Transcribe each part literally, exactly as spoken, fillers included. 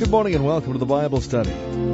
Good morning and welcome to the Bible study.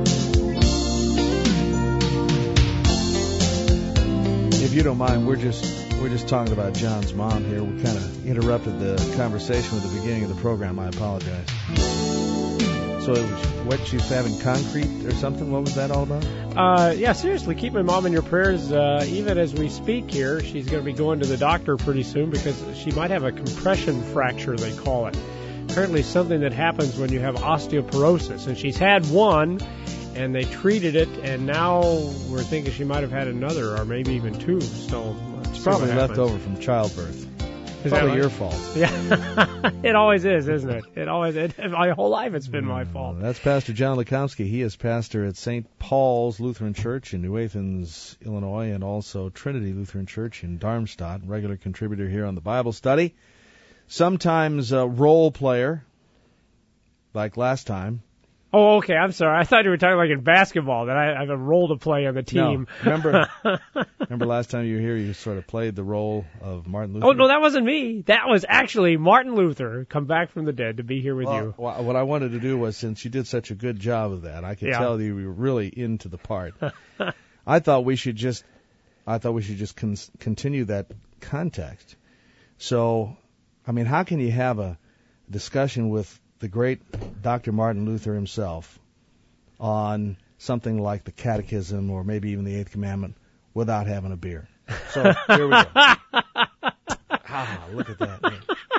If you don't mind, we're just we're just talking about John's mom here. We kind of interrupted the conversation at the beginning of the program. I apologize. So it was what, she's having concrete or something? What was that all about? Uh, yeah, seriously, keep my mom in your prayers. Uh, even as we speak here, she's going to be going to the doctor pretty soon because she might have a compression fracture, they call it. Apparently something that happens when you have osteoporosis. And she's had one, and they treated it, and now we're thinking she might have had another, or maybe even two. So it's probably left over from childbirth. Is probably that your right? fault. Yeah, it always is, isn't it? It always. It, my whole life, it's been my fault. That's Pastor John Lekomsky. He is pastor at Saint Paul's Lutheran Church in New Athens, Illinois, and also Trinity Lutheran Church in Darmstadt. Regular contributor here on the Bible study. Sometimes a role player, like last time. Oh, okay. I'm sorry. I thought you were talking like in basketball, that I have a role to play on the team. No. Remember, remember last time you were here, you sort of played the role of Martin Luther? Oh, no, that wasn't me. That was actually Martin Luther, come back from the dead to be here with well, you. Well, what I wanted to do was, since you did such a good job of that, I could Yeah. tell you were really into the part. I thought we should just, I thought we should just con- continue that context. So, I mean, how can you have a discussion with the great Doctor Martin Luther himself on something like the Catechism or maybe even the Eighth Commandment without having a beer? So here we go. Ah, look at that.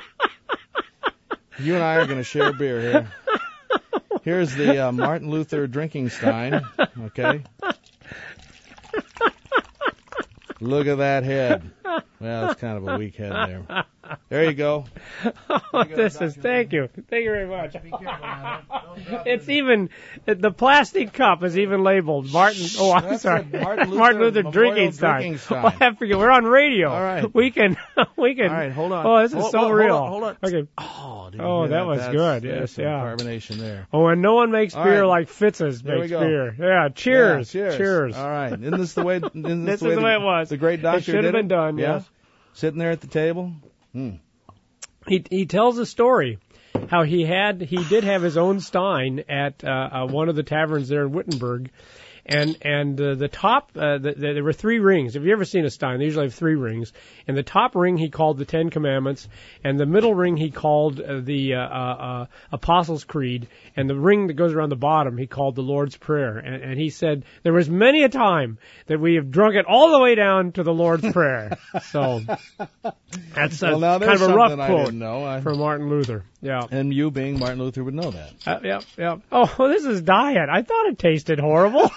You and I are going to share a beer here. Here's the uh, Martin Luther drinking stein. Okay. Look at that head. Well, it's kind of a weak head there. There you go. Oh, this is, thank you. Thank you very much. It's even, the plastic cup is even labeled Martin, oh, I'm That's sorry. it, Martin Luther, Martin Luther Memorial drinking stein. drinking stein. Well, I forget, we're on radio. All right. We can, we can. All right, hold on. Oh, this is Hold- so hold- real. Hold on, hold on. Okay. Oh, did you Oh, hear that was That's- good. there's Yes, some yeah. carbonation there. Oh, and no one makes All beer right. like Fitz's There we makes go. beer. Yeah, cheers. Yeah, cheers. Cheers. All right. Isn't this the way? Isn't this, This the way is the way it was. The great doctor It should have did been done, Yeah. yes. Sitting there at the table. Hmm. He he tells a story how he had he did have his own stein at uh, uh, one of the taverns there in Wittenberg, and and uh, the top uh, the, the, there were three rings. Have you ever seen a stein? They usually have three rings. And the top ring he called the Ten Commandments, and the middle ring he called uh, the uh, uh, Apostles' Creed, and the ring that goes around the bottom he called the Lord's Prayer. And, and he said there was many a time that we have drunk it all the way down to the Lord's Prayer. So that's Well, uh, now kind there's of a rough something I quote didn't know. I- from Martin Luther. Yeah. And you, being Martin Luther, would know that. Uh, yep, yep. Oh, well, this is diet. I thought it tasted horrible.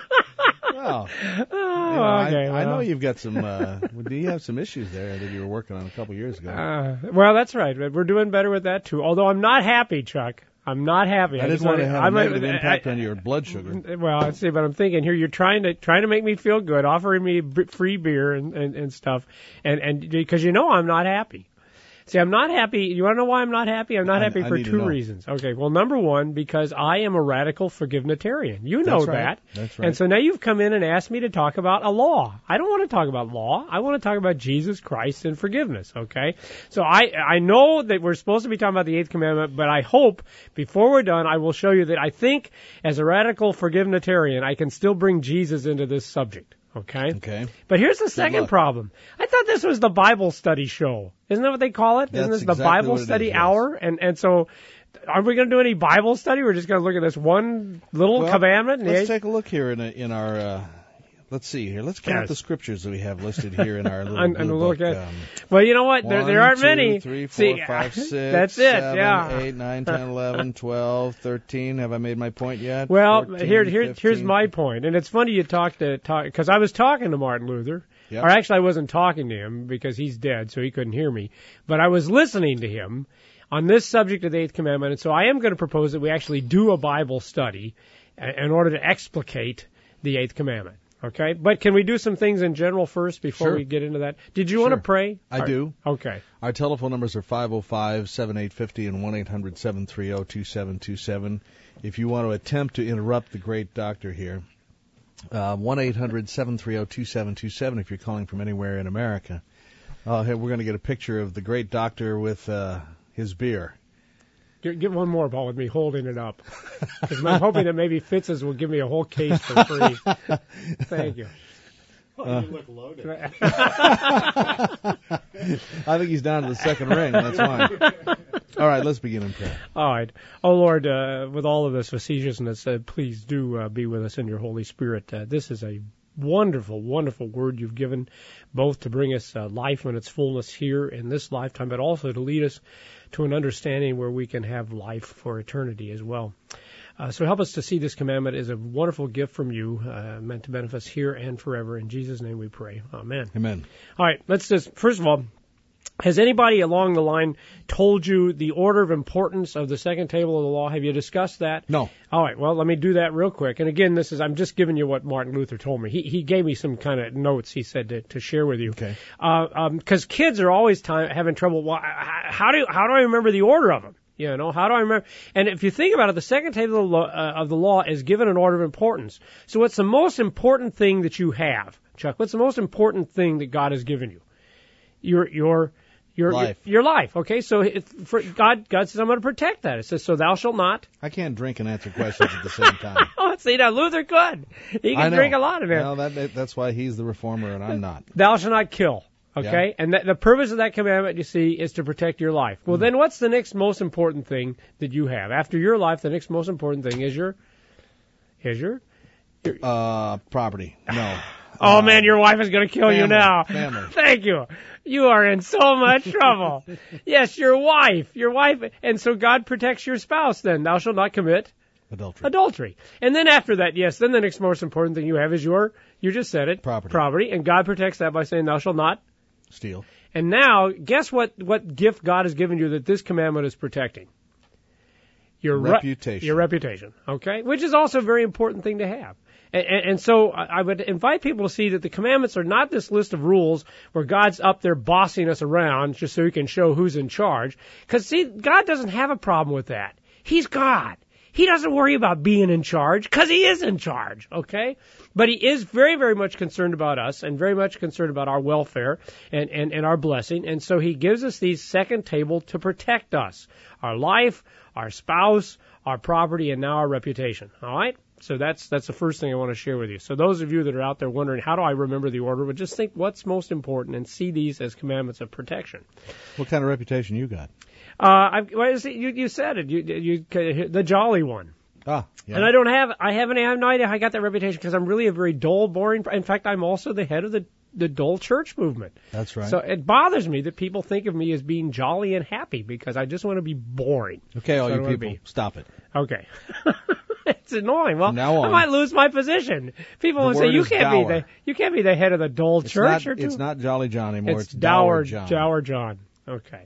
Well, Oh, you know, okay. I, I well. know you've got some. Uh, do you have some issues there that you were working on a couple years ago? Uh, well, that's right. We're doing better with that too. Although I'm not happy, Chuck. I'm not happy. I didn't just want to wanna- have I'm a negative I- impact I- on your blood sugar. Well, I see, but I'm thinking here you're trying to trying to make me feel good, offering me b- free beer and, and, and stuff, and and because you know I'm not happy. See, I'm not happy. You want to know why I'm not happy? I'm not I- happy I for need to two know. reasons. Okay, well, number one, because I am a radical forgivenitarian. You know That's right. that. That's right. And so now you've come in and asked me to talk about a law. I don't want to talk about law. I want to talk about Jesus Christ and forgiveness, okay? So I I know that we're supposed to be talking about the Eighth Commandment, but I hope before we're done I will show you that I think as a radical forgivenitarian I can still bring Jesus into this subject. Okay? Okay. But here's the second luck. problem. I thought this was the Bible study show. Isn't that what they call it? Isn't That's this the exactly Bible what it study is, yes. hour? And and so are we going to do any Bible study? We're just going to look at this one little Well, commandment? Let's Yeah. take a look here in a, in our. Uh, let's see here. Let's count Yes. the scriptures that we have listed here in our little And- blue and book. look at- Um, Well, you know what? There, One, there aren't two, many. three, four, See, five, six, that's it. seven, yeah. eight, nine, ten, eleven, twelve, thirteen. Have I made my point yet? Well, fourteen, here, here, here's fifteen. my point, and it's funny you talk to talk because I was talking to Martin Luther, Yep. or actually I wasn't talking to him because he's dead, so he couldn't hear me, but I was listening to him on this subject of the Eighth Commandment, and so I am going to propose that we actually do a Bible study uh, in order to explicate the Eighth Commandment. Okay, but can we do some things in general first before Sure. we get into that? Did you want to Sure. pray? I Or- do. Okay. Our telephone numbers are five oh five, seven eight five oh and one eight hundred, seven three oh, two seven two seven. If you want to attempt to interrupt the great doctor here, uh, one eight hundred, seven three oh, two seven two seven if you're calling from anywhere in America. Uh, here we're going to get a picture of the great doctor with uh, his beer. Get, get one more, Paul, with me holding it up. Because I'm hoping that maybe Fitz's will give me a whole case for free. Thank you. Oh, you look loaded. I think he's down to the second ring. That's why. All right, let's begin in prayer. All right. Oh, Lord, uh, with all of this facetiousness, uh, please do uh, be with us in your Holy Spirit. Uh, this is a wonderful, wonderful word you've given, both to bring us uh, life in its fullness here in this lifetime, but also to lead us to an understanding where we can have life for eternity as well. Uh, so help us to see this commandment as a wonderful gift from you, uh, meant to benefit us here and forever. In Jesus' name we pray. Amen. Amen. All right, let's just, first of all, has anybody along the line told you the order of importance of the second table of the law? Have you discussed that? No. All right, well, let me do that real quick. And again, this is, I'm just giving you what Martin Luther told me. He he gave me some kind of notes, he said, to, to share with you. Okay. Uh, um, 'cause kids are always time, having trouble. Well, how do, how do I remember the order of them? You know, how do I remember? And if you think about it, the second table of the law, uh, of the law is given an order of importance. So what's the most important thing that you have, Chuck? What's the most important thing that God has given you? Your, your, your, life. Your, your life. Okay. So it, for God, God says, I'm going to protect that. It says, so thou shalt not. I can't drink and answer questions at the same time. Oh, see, now Luther could. He I can know. drink a lot of it. Well, that, that's why he's the reformer and I'm not. Thou shalt not kill. Okay, Yeah. and that, the purpose of that commandment, you see, is to protect your life. Well, mm. then what's the next most important thing that you have? After your life, the next most important thing is your, is your, your uh, property. No. Oh, uh, man, your wife is going to kill family, you now. Family. Thank you. You are in so much trouble. Yes, your wife, your wife, and so God protects your spouse then. Thou shalt not commit Adultery. Adultery. And then after that, yes, then the next most important thing you have is your, you just said it. Property. Property. And God protects that by saying, thou shalt not steal. And now, guess what, what gift God has given you that this commandment is protecting? Your reputation. Re- your reputation, okay? Which is also a very important thing to have. And, and, and so I would invite people to see that the commandments are not this list of rules where God's up there bossing us around just so he can show who's in charge. Because, see, God doesn't have a problem with that. He's God. He doesn't worry about being in charge because he is in charge, okay? But he is very, very much concerned about us and very much concerned about our welfare and, and, and our blessing. And so he gives us these second table to protect us, our life, our spouse, our property, and now our reputation, all right? So that's that's the first thing I want to share with you. So those of you that are out there wondering, how do I remember the order? Well, just think what's most important and see these as commandments of protection. What kind of reputation you got? Uh, I, well, you, you said it. You, you, the jolly one. Ah, yeah. And I don't have, I haven't, I have no idea how I got that reputation because I'm really a very dull, boring. In fact, I'm also the head of the the dull church movement. That's right. So it bothers me that people think of me as being jolly and happy because I just want to be boring. Okay, all so you people, stop it. Okay. It's annoying. Well, now on. I might lose my position. People the will say you can't dour. be the you can't be the head of the dull it's church. Not, or it's not Jolly John anymore. It's, it's dour, Dour John. Dour John. Okay.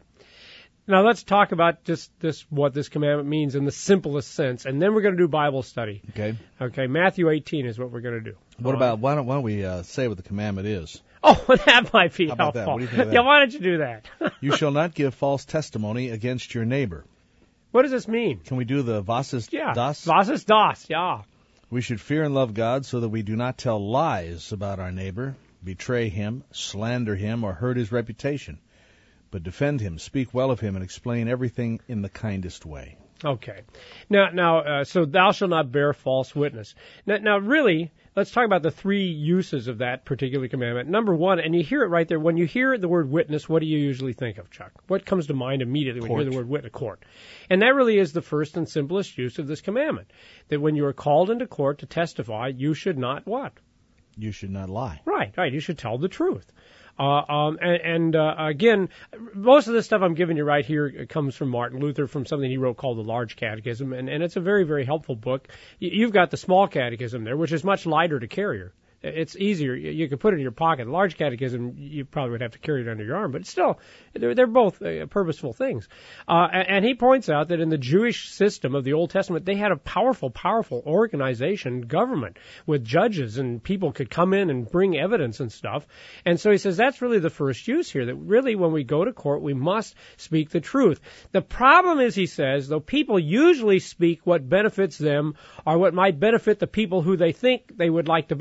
Now let's talk about just this, what this commandment means in the simplest sense, and then we're going to do Bible study. Okay. Okay. Matthew eighteen is what we're going to do. What uh, about why don't why don't we uh, say what the commandment is? Oh, that might be How about helpful. that? What do you think of that? Yeah, why don't you do that? You shall not give false testimony against your neighbor. What does this mean? Can we do the Vasis Yeah. das? Vasis das. Yeah. We should fear and love God so that we do not tell lies about our neighbor, betray him, slander him, or hurt his reputation, but defend him, speak well of him, and explain everything in the kindest way. Okay. Now, now, uh, so thou shalt not bear false witness. Now, now, really, let's talk about the three uses of that particular commandment. Number one, and you hear it right there. When you hear the word witness, what do you usually think of, Chuck? What comes to mind immediately when Court. you hear the word witness? Court. And that really is the first and simplest use of this commandment. That when you are called into court to testify, you should not what? You should not lie. Right, right. You should tell the truth. Uh, um, and and uh, again, most of the stuff I'm giving you right here comes from Martin Luther, from something he wrote called the Large Catechism, and, and it's a very, very helpful book. You've got the Small Catechism there, which is much lighter to carry. It's easier. You can put it in your pocket. The Large Catechism, you probably would have to carry it under your arm, but still, they're, they're both uh, purposeful things. Uh, and, and he points out that in the Jewish system of the Old Testament, they had a powerful, powerful organization, government, with judges, and people could come in and bring evidence and stuff. And so he says that's really the first use here, that really when we go to court, we must speak the truth. The problem is, he says, though people usually speak what benefits them or what might benefit the people who they think they would like to benefit.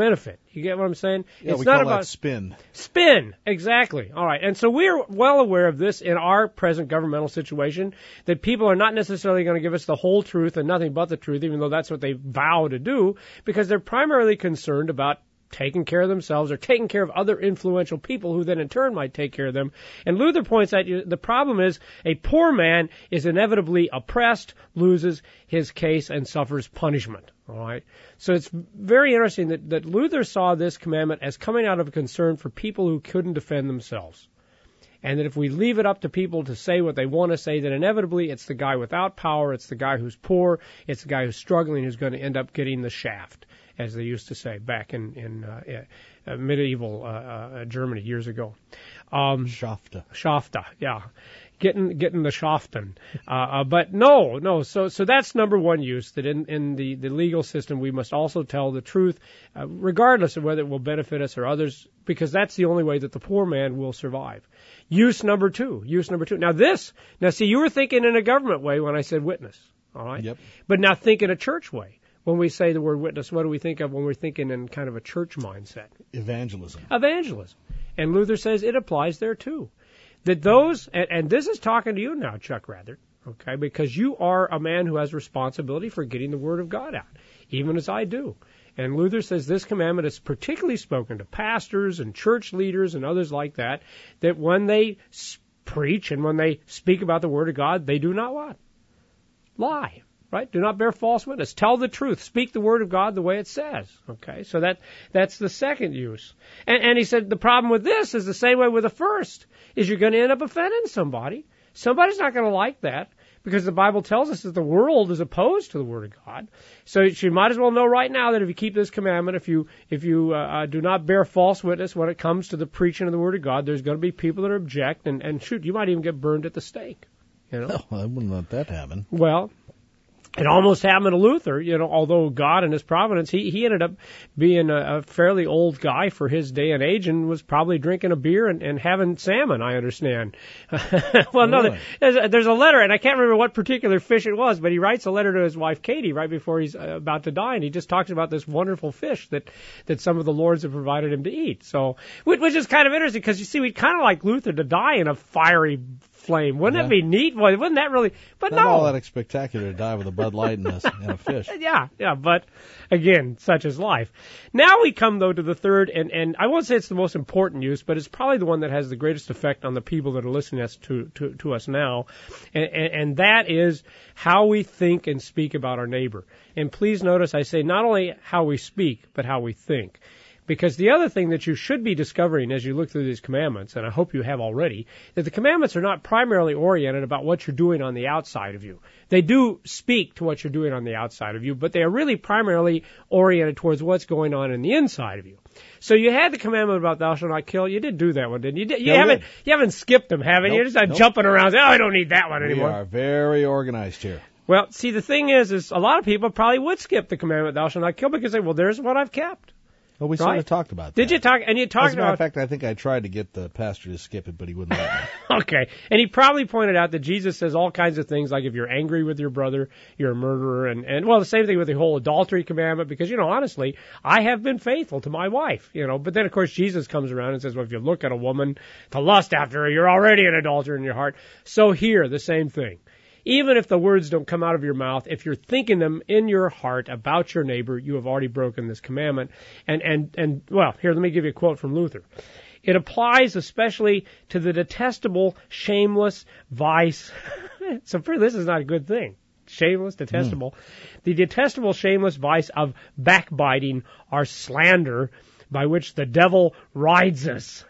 You get what I'm saying? Yeah, it's we not call about that spin. Spin, exactly. All right. And so we're well aware of this in our present governmental situation, that people are not necessarily going to give us the whole truth and nothing but the truth, even though that's what they vow to do, because they're primarily concerned about taking care of themselves or taking care of other influential people who then in turn might take care of them. And Luther points out the problem is a poor man is inevitably oppressed, loses his case, and suffers punishment. All right. So it's very interesting that, that Luther saw this commandment as coming out of a concern for people who couldn't defend themselves. And that if we leave it up to people to say what they want to say, then inevitably it's the guy without power, it's the guy who's poor, it's the guy who's struggling who's going to end up getting the shaft, as they used to say back in, in uh, uh, medieval uh, uh, Germany years ago. Um, Schafte. Schafte, yeah. Getting getting the Schaften. Uh, uh, but no, no, so so that's number one use, that in, in the, the legal system we must also tell the truth, uh, regardless of whether it will benefit us or others, because that's the only way that the poor man will survive. Use number two, use number two. Now this, now see, you were thinking in a government way when I said witness, all right? Yep. But now think in a church way. When we say the word witness, what do we think of when we're thinking in kind of a church mindset? Evangelism. Evangelism. And Luther says it applies there too. That those, and, and this is talking to you now, Chuck Rather, okay, because you are a man who has responsibility for getting the Word of God out, even as I do. And Luther says this commandment is particularly spoken to pastors and church leaders and others like that, that when they preach and when they speak about the Word of God, they do not what? Lie. Right? Do not bear false witness. Tell the truth. Speak the word of God the way it says. Okay? So that that's the second use. And, and he said the problem with this is the same way with the first, is you're going to end up offending somebody. Somebody's not going to like that, because the Bible tells us that the world is opposed to the word of God. So you might as well know right now that if you keep this commandment, if you if you uh, do not bear false witness when it comes to the preaching of the word of God, there's going to be people that object, and, and shoot, you might even get burned at the stake. You know? Oh, I wouldn't let that happen. Well, it almost happened to Luther, you know, although God in his providence, he, he ended up being a, a fairly old guy for his day and age and was probably drinking a beer and, and having salmon, I understand. well, no, Really? there's, a, there's a letter, and I can't remember what particular fish it was, but he writes a letter to his wife Katie right before he's uh, about to die, and he just talks about this wonderful fish that, that some of the lords have provided him to eat. So, which, which is kind of interesting, because you see, we'd kind of like Luther to die in a fiery flame. Wouldn't Yeah. that be neat? Well, wouldn't that really? But Not no. all that spectacular to die with a Bud Light and a, and a fish. Yeah, yeah, but again, such is life. Now we come, though, to the third, and, and I won't say it's the most important use, but it's probably the one that has the greatest effect on the people that are listening us to, to, to us now, and, and, and that is how we think and speak about our neighbor. And please notice I say not only how we speak, but how we think. Because the other thing that you should be discovering as you look through these commandments, and I hope you have already, that the commandments are not primarily oriented about what you're doing on the outside of you. They do speak to what you're doing on the outside of you, but they are really primarily oriented towards what's going on in the inside of you. So you had the commandment about thou shalt not kill. You did do that one, didn't you? You, Yeah, haven't we did. you haven't skipped them, haven't you? Nope, You're just not nope. jumping around saying, oh, I don't need that one We anymore. are very organized here. Well, see, the thing is, is a lot of people probably would skip the commandment thou shalt not kill because they say, well, there's what I've kept. Well, we sort Right. of talked about that. Did you talk? And you As talked a matter about of fact, I think I tried to get the pastor to skip it, but he wouldn't let me. Okay. And he probably pointed out that Jesus says all kinds of things like if you're angry with your brother, you're a murderer. And, and well, the same thing with the whole adultery commandment, because, you know, honestly, I have been faithful to my wife, you know. But then, of course, Jesus comes around and says, well, if you look at a woman to lust after her, you're already an adulterer in your heart. So here, the same thing. Even if the words don't come out of your mouth, if you're thinking them in your heart about your neighbor, you have already broken this commandment. And, and, and well, here, let me give you a quote from Luther. It applies especially to the detestable, shameless vice. So this is not a good thing. Shameless, detestable. Mm. The detestable, shameless vice of backbiting or slander by which the devil rides us.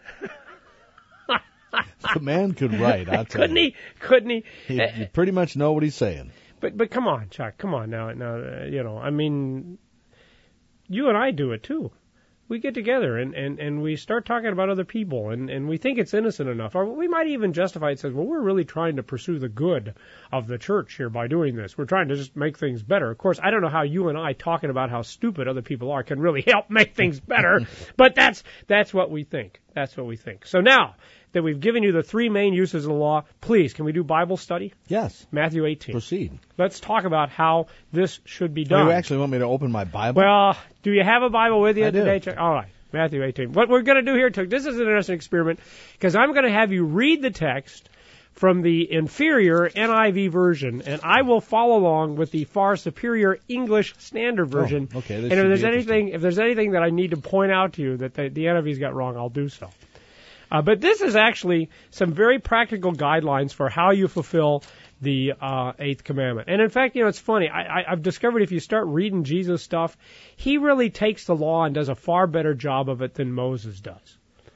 The man could write, I'll tell Couldn't you. he? Couldn't he? he? You pretty much know what he's saying. But but come on, Chuck. Come on now. Now uh, you know. I mean, you and I do it too. We get together and, and, and we start talking about other people, and, and we think it's innocent enough. Or we might even justify it. Says, well, we're really trying to pursue the good of the church here by doing this. We're trying to just make things better. Of course, I don't know how you and I talking about how stupid other people are can really help make things better. But that's that's what we think. That's what we think. So now, that we've given you the three main uses of the law, please, can we do Bible study? Yes. Matthew eighteen. Proceed. Let's talk about how this should be Oh, done. you actually want me to open my Bible? Well, do you have a Bible with you I do. today, Chuck? All right, Matthew eighteen. What we're going to do here, Chuck, this is an interesting experiment, because I'm going to have you read the text from the inferior N I V version, and I will follow along with the far superior English Standard Version. Oh, okay, this and should if there's be anything, if there's anything that I need to point out to you that the, the N I V's got wrong, I'll do so. Uh, but this is actually some very practical guidelines for how you fulfill the uh, eighth commandment. And in fact, you know, it's funny. I, I, I've discovered if you start reading Jesus stuff, he really takes the law and does a far better job of it than Moses does.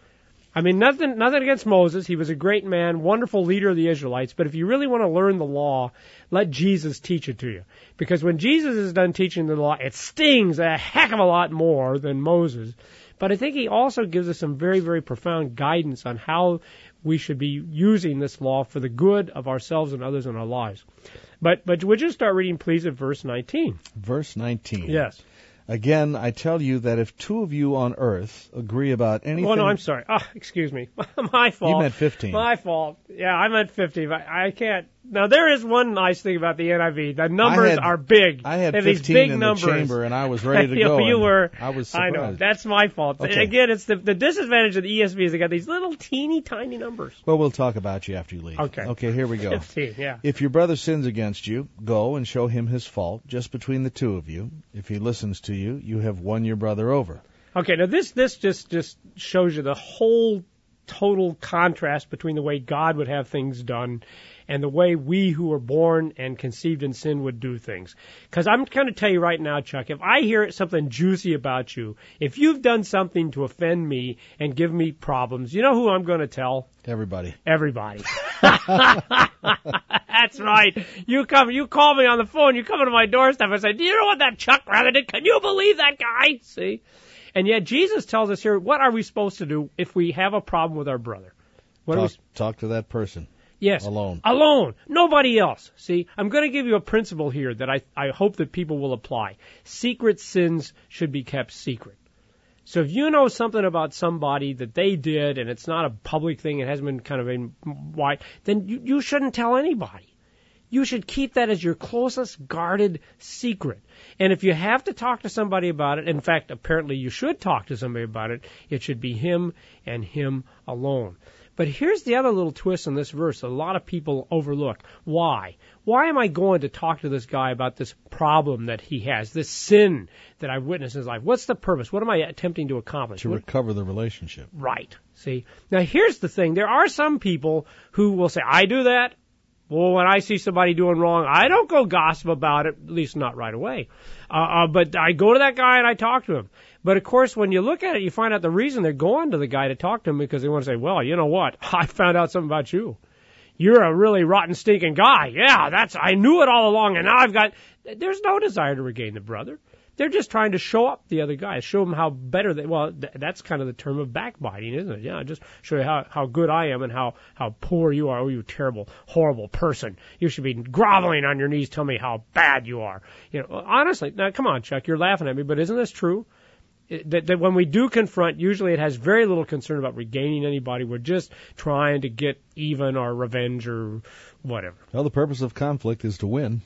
I mean, nothing, nothing against Moses. He was a great man, wonderful leader of the Israelites. But if you really want to learn the law, let Jesus teach it to you. Because when Jesus is done teaching the law, it stings a heck of a lot more than Moses. But I think he also gives us some very, very profound guidance on how we should be using this law for the good of ourselves and others in our lives. But but would you start reading, please, at verse nineteen? Verse nineteen. Yes. Again, I tell you that if two of you on earth agree about anything... Oh, no, I'm sorry. Oh, excuse me. My fault. You meant fifteen. My fault. Yeah, I meant fifty. But I can't... Now, there is one nice thing about the N I V. The numbers had- are big. I had They have these fifteen big in numbers. the chamber, and I was ready to You- go. You and were. I was I surprised. know. That's my fault. Okay. Again, it's the, the disadvantage of the E S V is they got these little teeny tiny numbers. Well, we'll talk about you after you leave. Okay. Okay, here we go. fifteen, yeah. If your brother sins against you, go and show him his fault, just between the two of you. If he listens to you, you have won your brother over. Okay, now this this just just shows you the whole total contrast between the way God would have things done and the way we who were born and conceived in sin would do things. Because I'm going to tell you right now, Chuck, if I hear something juicy about you, if you've done something to offend me and give me problems, you know who I'm going to tell? Everybody. Everybody. That's right. You come, you call me on the phone, you come to my doorstep and say, do you know what that Chuck Rather did? Can you believe that guy? See? And yet Jesus tells us here, what are we supposed to do if we have a problem with our brother? What Talk, are we, talk to that person. yes. Alone. Alone. Nobody else. See, I'm going to give you a principle here that I, I hope that people will apply. Secret sins should be kept secret. So if you know something about somebody that they did and it's not a public thing, it hasn't been kind of in wide, then you, you shouldn't tell anybody. You should keep that as your closest guarded secret. And if you have to talk to somebody about it, in fact, apparently you should talk to somebody about it, it should be him and him alone. But here's the other little twist in this verse that a lot of people overlook. Why? Why am I going to talk to this guy about this problem that he has, this sin that I've witnessed in his life? What's the purpose? What am I attempting to accomplish? To What- recover the relationship. Right. See? Now here's the thing. There are some people who will say, I do that. Well, when I see somebody doing wrong, I don't go gossip about it, at least not right away. Uh, uh, but I go to that guy and I talk to him. But of course, when you look at it, you find out the reason they're going to the guy to talk to him because they want to say, well, you know what? I found out something about you. You're a really rotten, stinking guy. Yeah, that's, I knew it all along and now I've got, there's no desire to regain the brother. They're just trying to show up the other guy, show them how better they, well, th- that's kind of the term of backbiting, isn't it? Yeah, just show you how, how good I am and how, how poor you are. Oh, you terrible, horrible person. You should be groveling on your knees, tell me how bad you are. You know, honestly, now come on, Chuck, you're laughing at me, but isn't this true? It, that, that when we do confront, usually it has very little concern about regaining anybody. We're just trying to get even or revenge or whatever. Well, the purpose of conflict is to win.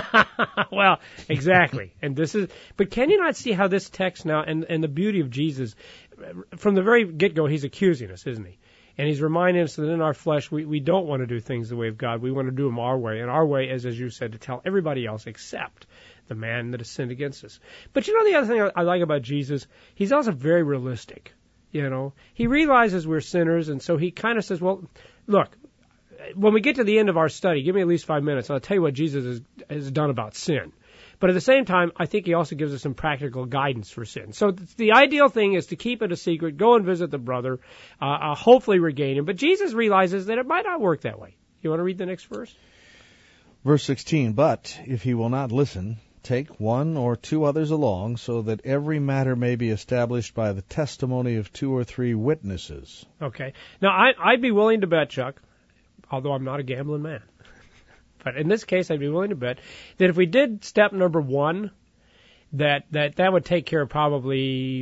Well, exactly. And this is, but can you not see how this text now, and, and the beauty of Jesus, from the very get-go, he's accusing us, isn't he? And he's reminding us that in our flesh, we, we don't want to do things the way of God. We want to do them our way. And our way is, as you said, to tell everybody else except the man that has sinned against us. But you know the other thing I like about Jesus? He's also very realistic. You know, he realizes we're sinners, and so he kind of says, well, look, when we get to the end of our study, give me at least five minutes, and I'll tell you what Jesus has, has done about sin. But at the same time, I think he also gives us some practical guidance for sin. So the ideal thing is to keep it a secret, go and visit the brother, uh, uh, hopefully regain him. But Jesus realizes that it might not work that way. You want to read the next verse? Verse sixteen, but if he will not listen, take one or two others along, so that every matter may be established by the testimony of two or three witnesses. Okay. Now, I, I'd be willing to bet, Chuck, although I'm not a gambling man, but in this case, I'd be willing to bet that if we did step number one, that that, that would take care of probably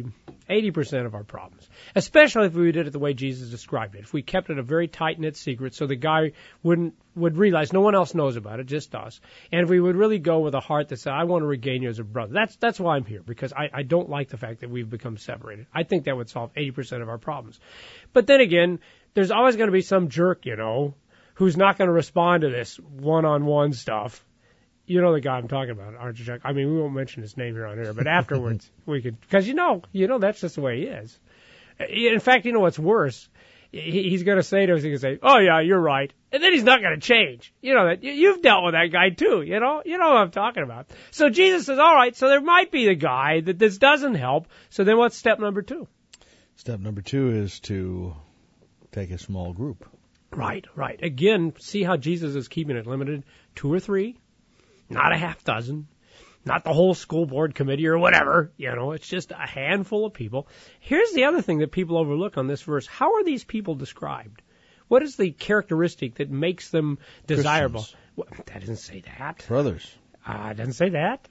eighty percent of our problems, especially if we did it the way Jesus described it. If we kept it a very tight-knit secret so the guy wouldn't would realize no one else knows about it, just us. And if we would really go with a heart that said, I want to regain you as a brother. That's that's why I'm here, because I, I don't like the fact that we've become separated. I think that would solve eighty percent of our problems. But then again, there's always going to be some jerk, you know, who's not going to respond to this one-on-one stuff. You know the guy I'm talking about, aren't you, Chuck? I mean, we won't mention his name here on air, but afterwards we could, because you know, you know that's just the way he is. In fact, you know what's worse? He, he's going to say to us, he can say, "Oh yeah, you're right," and then he's not going to change. You know that you've dealt with that guy too. You know, you know what I'm talking about. So Jesus says, "All right, so there might be the guy that this doesn't help. So then, what's step number two?" Step number two is to take a small group. Right, right. Again, see how Jesus is keeping it limited, two or three. Not a half dozen, not the whole school board committee or whatever. You know, it's just a handful of people. Here's the other thing that people overlook on this verse. How are these people described? What is the characteristic that makes them desirable? Well, that doesn't say that. Brothers. Uh, it doesn't say that.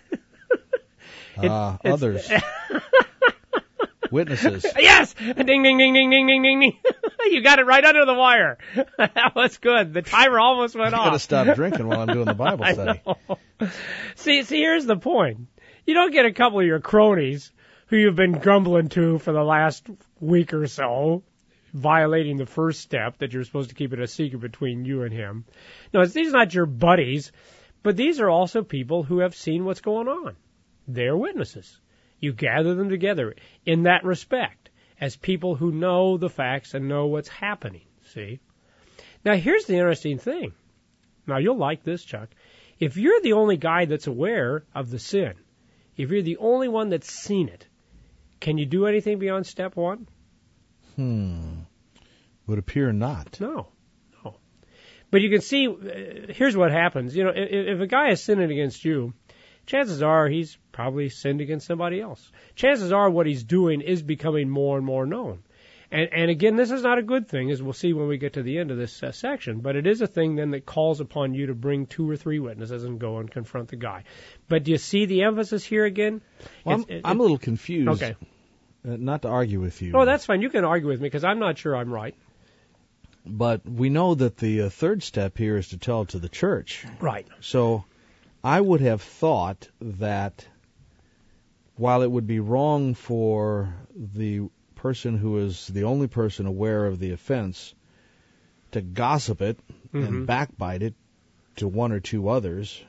uh, it, others. Witnesses. Yes! Ding, ding, ding, ding, ding, ding, ding, ding. You got it right under the wire. That was good. The timer almost went off. I gotta stop drinking while I'm doing the Bible study. I know. See, see, here's the point. You don't get a couple of your cronies who you've been grumbling to for the last week or so, violating the first step that you're supposed to keep it a secret between you and him. No, it's, these are not your buddies, but these are also people who have seen what's going on. They're witnesses. You gather them together in that respect as people who know the facts and know what's happening, see? Now, here's the interesting thing. Now, you'll like this, Chuck. If you're the only guy that's aware of the sin, if you're the only one that's seen it, can you do anything beyond step one? Hmm. Would appear not. No. No. But you can see, uh, here's what happens. You know, if, if a guy is sinning against you, chances are he's probably sinned against somebody else. Chances are what he's doing is becoming more and more known. And, and again, this is not a good thing, as we'll see when we get to the end of this uh, section, but it is a thing then that calls upon you to bring two or three witnesses and go and confront the guy. But do you see the emphasis here again? Well, I'm, it, I'm a little confused. Okay. Uh, not to argue with you. Oh, that's fine. You can argue with me because I'm not sure I'm right. But we know that the uh, third step here is to tell it to the church. Right. So I would have thought that while it would be wrong for the person who is the only person aware of the offense to gossip it mm-hmm. and backbite it to one or two others,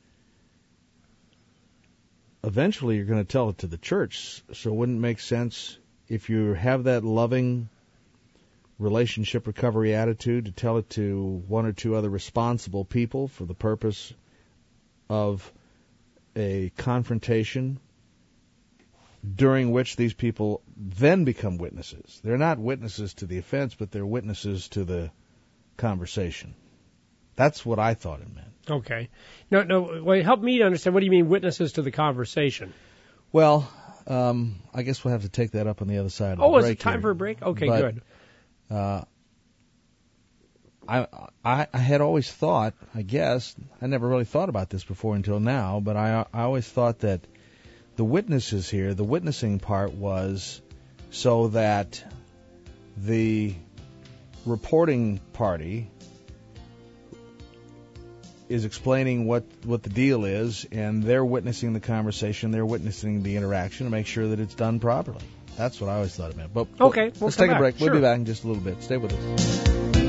eventually you're going to tell it to the church. So it wouldn't make sense if you have that loving relationship recovery attitude to tell it to one or two other responsible people for the purpose of a confrontation during which these people then become witnesses. They're not witnesses to the offense, but they're witnesses to the conversation. That's what I thought it meant. Okay. No, no. Well, help me to understand. What do you mean witnesses to the conversation? Well, um, I guess we'll have to take that up on the other side of oh, the break. Oh, is it time here. for a break? Okay, but, good. Uh, I, I I had always thought, I guess, I never really thought about this before until now, but I I always thought that the witnesses here, the witnessing part was so that the reporting party is explaining what, what the deal is, and they're witnessing the conversation, they're witnessing the interaction to make sure that it's done properly. That's what I always thought it meant. But, okay, but we'll let's take back. a break. Sure. We'll be back in just a little bit. Stay with us.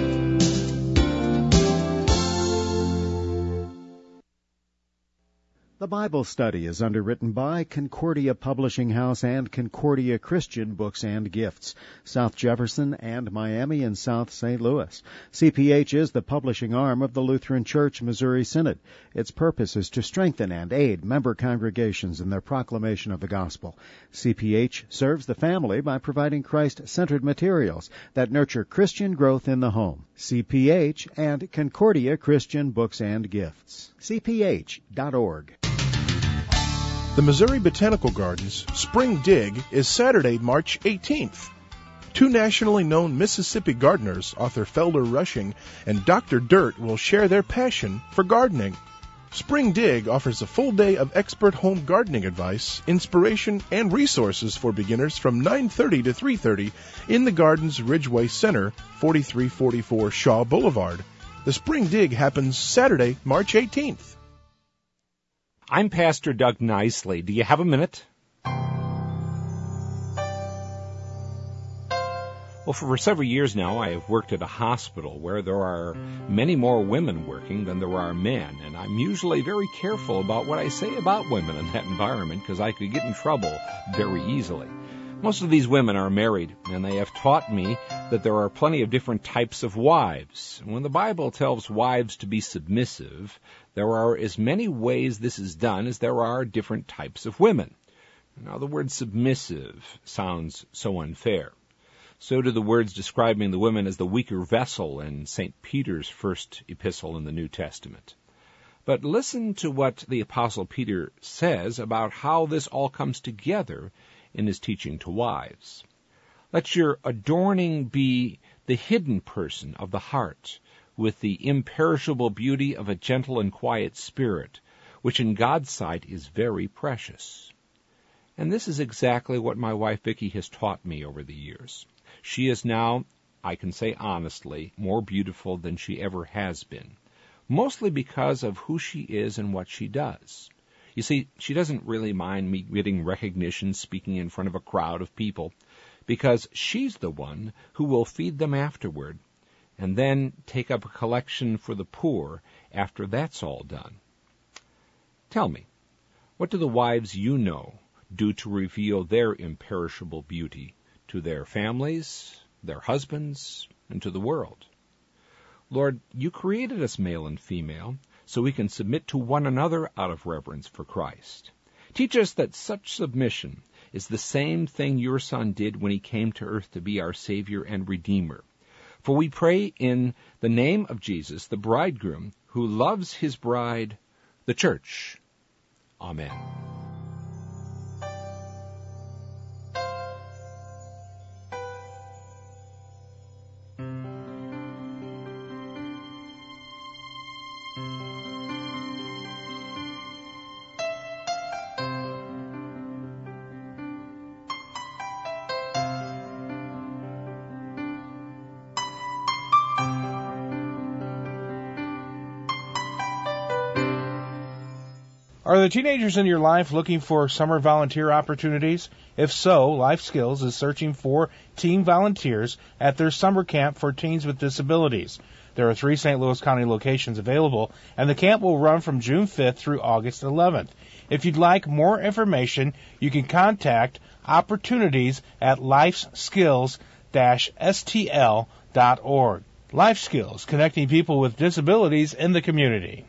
The Bible Study is underwritten by Concordia Publishing House and Concordia Christian Books and Gifts, South Jefferson and Miami and South Saint Louis. C P H is the publishing arm of the Lutheran Church Missouri Synod. Its purpose is to strengthen and aid member congregations in their proclamation of the gospel. C P H serves the family by providing Christ-centered materials that nurture Christian growth in the home. C P H and Concordia Christian Books and Gifts. C P H dot org. The Missouri Botanical Gardens Spring Dig is Saturday, March eighteenth. Two nationally known Mississippi gardeners, author Felder Rushing and Doctor Dirt, will share their passion for gardening. Spring Dig offers a full day of expert home gardening advice, inspiration, and resources for beginners from nine thirty to three thirty in the Gardens Ridgeway Center, forty-three forty-four Shaw Boulevard. The Spring Dig happens Saturday, March eighteenth. I'm Pastor Doug Nicely. Do you have a minute? Well, for several years now, I have worked at a hospital where there are many more women working than there are men, and I'm usually very careful about what I say about women in that environment because I could get in trouble very easily. Most of these women are married, and they have taught me that there are plenty of different types of wives. When the Bible tells wives to be submissive, there are as many ways this is done as there are different types of women. Now, the word submissive sounds so unfair. So do the words describing the women as the weaker vessel in Saint Peter's first epistle in the New Testament. But listen to what the Apostle Peter says about how this all comes together in his teaching to wives. Let your adorning be the hidden person of the heart, with the imperishable beauty of a gentle and quiet spirit, which in God's sight is very precious. And this is exactly what my wife Vicki has taught me over the years. She is now, I can say honestly, more beautiful than she ever has been, mostly because of who she is and what she does. You see, she doesn't really mind me getting recognition speaking in front of a crowd of people, because she's the one who will feed them afterward, and then take up a collection for the poor after that's all done. Tell me, what do the wives you know do to reveal their imperishable beauty to their families, their husbands, and to the world? Lord, you created us male and female so we can submit to one another out of reverence for Christ. Teach us that such submission is the same thing your Son did when he came to earth to be our Savior and Redeemer. For we pray in the name of Jesus, the bridegroom, who loves his bride, the church. Amen. Are the teenagers in your life looking for summer volunteer opportunities? If so, Life Skills is searching for teen volunteers at their summer camp for teens with disabilities. There are three Saint Louis County locations available, and the camp will run from June fifth through August eleventh. If you'd like more information, you can contact Opportunities at lifeskills dash s t l dot org. Life Skills, connecting people with disabilities in the community.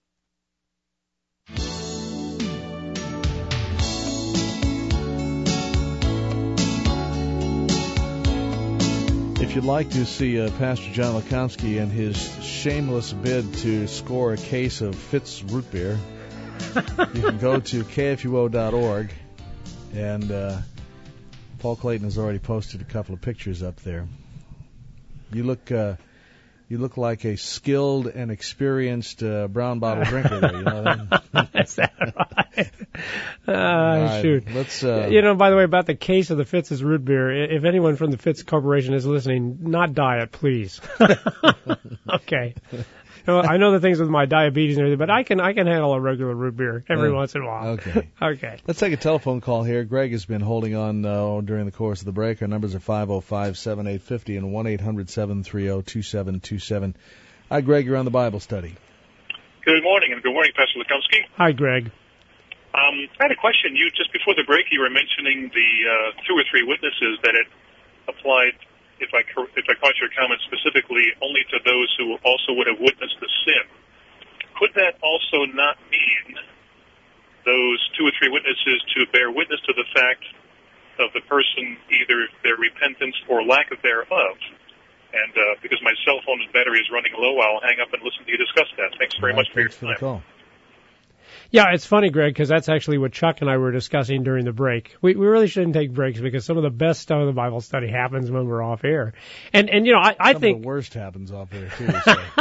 If you'd like to see uh, Pastor John Lukomsky and his shameless bid to score a case of Fitz root beer, you can go to k f u o dot org, and uh, Paul Clayton has already posted a couple of pictures up there. You look, uh, you look like a skilled and experienced uh, brown bottle drinker there. You know that? Is that right? Uh, right, shoot. Let's. Uh, you know, by the way, about the case of the Fitz's root beer, if anyone from the Fitz Corporation is listening, not diet, please. Okay. Well, I know the things with my diabetes and everything, but I can I can handle a regular root beer every uh, once in a while. Okay. Okay. Let's take a telephone call here. Greg has been holding on uh, during the course of the break. Our numbers are five oh five, seven eight five oh and one eight hundred, seven three oh, two seven two seven. Hi, Greg. You're on the Bible study. Good morning, and good morning, Pastor Lukomsky. Hi, Greg. Um, I had a question. You just before the break, you were mentioning the uh, two or three witnesses that it applied. If I if I caught your comment specifically, only to those who also would have witnessed the sin. Could that also not mean those two or three witnesses to bear witness to the fact of the person, either their repentance or lack of thereof? And uh, because my cell phone's battery is running low, I'll hang up and listen to you discuss that. Thanks very Right, much for your thanks for time. the call. Yeah, it's funny, Greg, because that's actually what Chuck and I were discussing during the break. We we really shouldn't take breaks because some of the best stuff in the Bible study happens when we're off air. And and you know, I, I Some think of the worst happens off there too. So.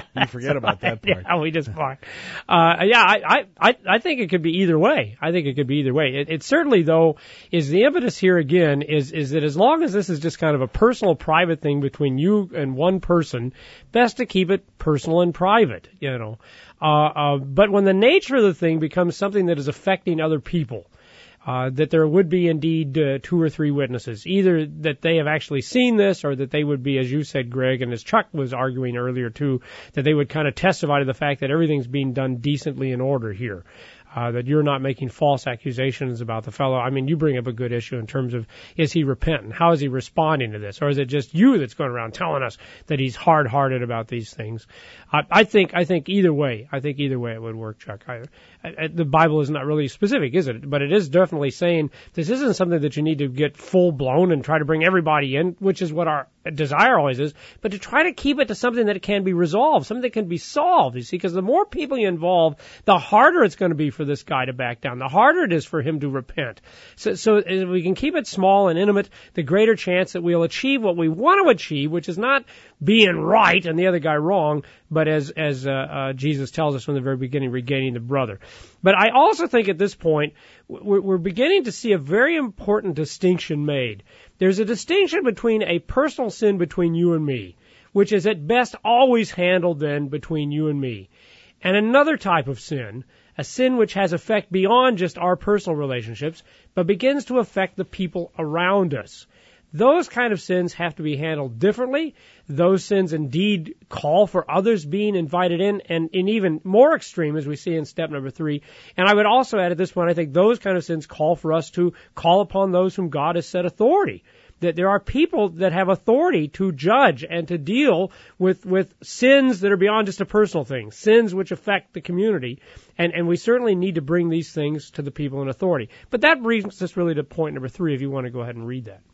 You forget about that part. Yeah, we just bark. Uh, yeah, I, I, I think it could be either way. I think it could be either way. It, it certainly, though, is the impetus here again is, is that as long as this is just kind of a personal, private thing between you and one person, best to keep it personal and private, you know. Uh, uh, but when the nature of the thing becomes something that is affecting other people, Uh, that there would be indeed uh, two or three witnesses, either that they have actually seen this or that they would be, as you said, Greg, and as Chuck was arguing earlier too, that they would kind of testify to the fact that everything's being done decently in order here. Uh, that you're not making false accusations about the fellow. I mean, you bring up a good issue in terms of, is he repentant? How is he responding to this? Or is it just you that's going around telling us that he's hard-hearted about these things? I, I think, I think either way, I think either way it would work, Chuck. I, I, the Bible is not really specific, is it? But it is definitely saying this isn't something that you need to get full-blown and try to bring everybody in, which is what our desire always is, but to try to keep it to something that can be resolved, something that can be solved, you see, because the more people you involve, the harder it's going to be for this guy to back down, the harder it is for him to repent. So, so if we can keep it small and intimate, the greater chance that we'll achieve what we want to achieve, which is not being right and the other guy wrong, but as, as uh, uh, Jesus tells us from the very beginning, regaining the brother. But I also think at this point, we're, we're beginning to see a very important distinction made. There's a distinction between a personal sin between you and me, which is at best always handled then between you and me, and another type of sin, a sin which has effect beyond just our personal relationships, but begins to affect the people around us. Those kind of sins have to be handled differently. Those sins indeed call for others being invited in, and in even more extreme, as we see in step number three. And I would also add at this point, I think those kind of sins call for us to call upon those whom God has set authority. That there are people that have authority to judge and to deal with, with sins that are beyond just a personal thing, sins which affect the community. And, and we certainly need to bring these things to the people in authority. But that brings us really to point number three, if you want to go ahead and read that.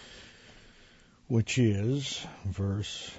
Which is verse.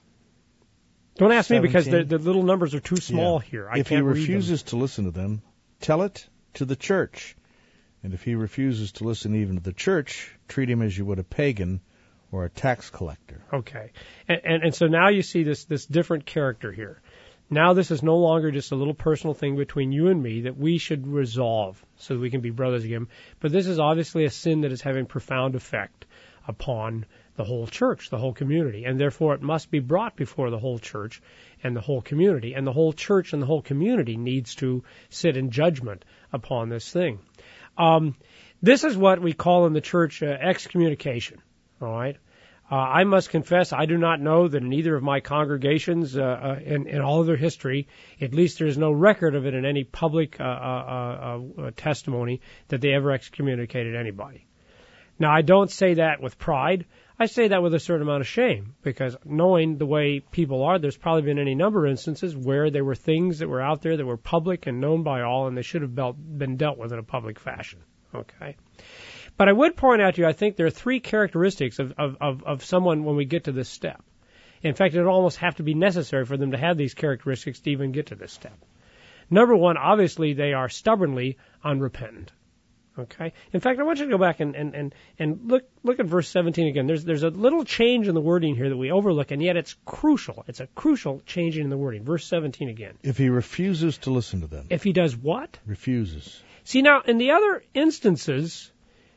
Don't ask seventeen. Me because the, the little numbers are too small yeah. here. I if can't he read refuses them. to listen to them, tell it to the church. And if he refuses to listen even to the church, treat him as you would a pagan or a tax collector. Okay. And, and, and so now you see this, this different character here. Now this is no longer just a little personal thing between you and me that we should resolve so that we can be brothers again. But this is obviously a sin that is having profound effect upon the whole church, the whole community. And therefore it must be brought before the whole church and the whole community. And the whole church and the whole community needs to sit in judgment upon this thing. Um, this is what we call in the church uh, excommunication. All right. Uh, I must confess, I do not know that in either of my congregations, uh, uh, in, in all of their history, at least there's no record of it in any public uh, uh, uh, testimony that they ever excommunicated anybody. Now, I don't say that with pride. I say that with a certain amount of shame, because knowing the way people are, there's probably been any number of instances where there were things that were out there that were public and known by all, and they should have been dealt with in a public fashion. Okay. But I would point out to you, I think there are three characteristics of, of, of, of someone when we get to this step. In fact, it would almost have to be necessary for them to have these characteristics to even get to this step. Number one, obviously, they are stubbornly unrepentant. Okay. In fact, I want you to go back and, and, and, and look look at verse seventeen again. There's there's a little change in the wording here that we overlook, and yet it's crucial. It's a crucial change in the wording. Verse seventeen again. If he refuses to listen to them. If he does what? Refuses. See, now, in the other instances,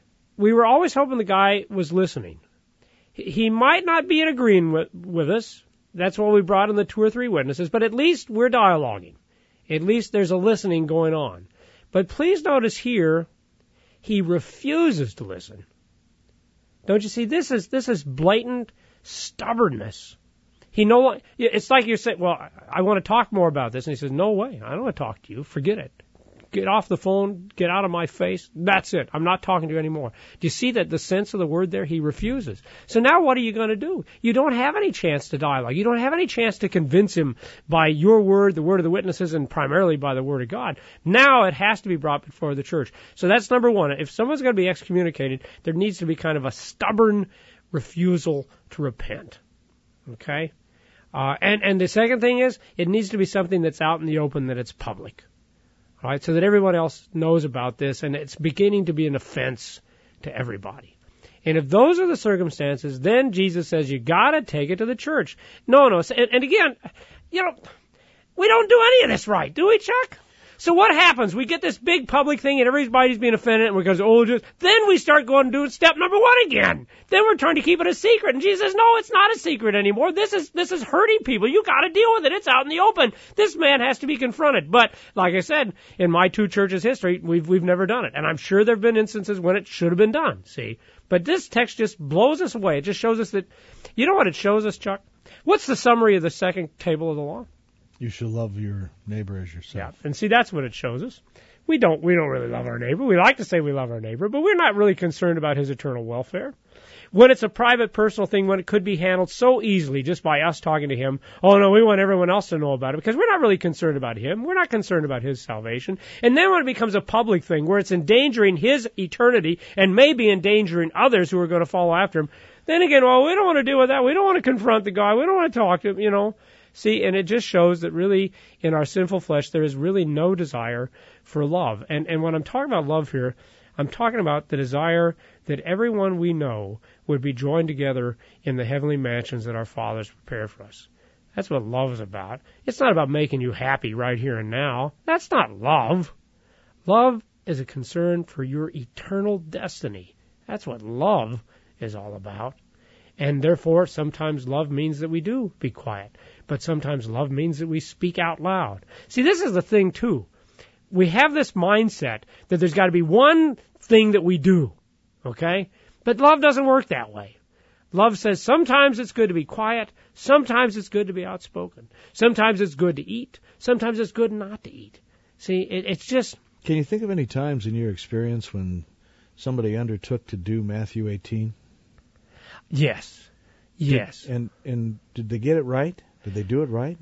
we were always hoping the guy was listening. He might not be in agreeing with, with us. That's why we brought in the two or three witnesses, but at least we're dialoguing. At least there's a listening going on. But please notice here, he refuses to listen. Don't you see? This is this is blatant stubbornness. He no. It's like you're saying, well, I, I want to talk more about this. And he says, no way. I don't want to talk to you. Forget it. Get off the phone. Get out of my face. That's it. I'm not talking to you anymore. Do you see that the sense of the word there? He refuses. So now what are you going to do? You don't have any chance to dialogue. You don't have any chance to convince him by your word, the word of the witnesses, and primarily by the word of God. Now it has to be brought before the church. So that's number one. If someone's going to be excommunicated, there needs to be kind of a stubborn refusal to repent. Okay? Uh, and, and the second thing is, it needs to be something that's out in the open, that it's public. All right, so that everyone else knows about this, and it's beginning to be an offense to everybody. And if those are the circumstances, then Jesus says you got to take it to the church. No, no. And, and again, you know, we don't do any of this right, do we, Chuck? So what happens? We get this big public thing and everybody's being offended and we go, oh, just, then we start going and doing step number one again. Then we're trying to keep it a secret. And Jesus says, no, it's not a secret anymore. This is, this is hurting people. You got to deal with it. It's out in the open. This man has to be confronted. But like I said, in my two churches' history, we've, we've never done it. And I'm sure there have been instances when it should have been done. See? But this text just blows us away. It just shows us that, you know what it shows us, Chuck? What's the summary of the second table of the law? You shall love your neighbor as yourself. Yeah, and see, that's what it shows us. We don't, we don't really love our neighbor. We like to say we love our neighbor, but we're not really concerned about his eternal welfare. When it's a private, personal thing, when it could be handled so easily just by us talking to him, oh no, we want everyone else to know about it because we're not really concerned about him. We're not concerned about his salvation. And then when it becomes a public thing where it's endangering his eternity and maybe endangering others who are going to follow after him, then again, well, we don't want to deal with that. We don't want to confront the guy. We don't want to talk to him, you know. See, and it just shows that really in our sinful flesh there is really no desire for love. And and when I'm talking about love here, I'm talking about the desire that everyone we know would be joined together in the heavenly mansions that our fathers prepared for us. That's what love is about. It's not about making you happy right here and now. That's not love. Love is a concern for your eternal destiny. That's what love is all about. And therefore, sometimes love means that we do be quiet. But sometimes love means that we speak out loud. See, this is the thing, too. We have this mindset that there's got to be one thing that we do, okay? But love doesn't work that way. Love says sometimes it's good to be quiet. Sometimes it's good to be outspoken. Sometimes it's good to eat. Sometimes it's good not to eat. See, it, it's just... Can you think of any times in your experience when somebody undertook to do Matthew eighteen? Yes. Yes. Did, and and did they get it right? Did they do it right?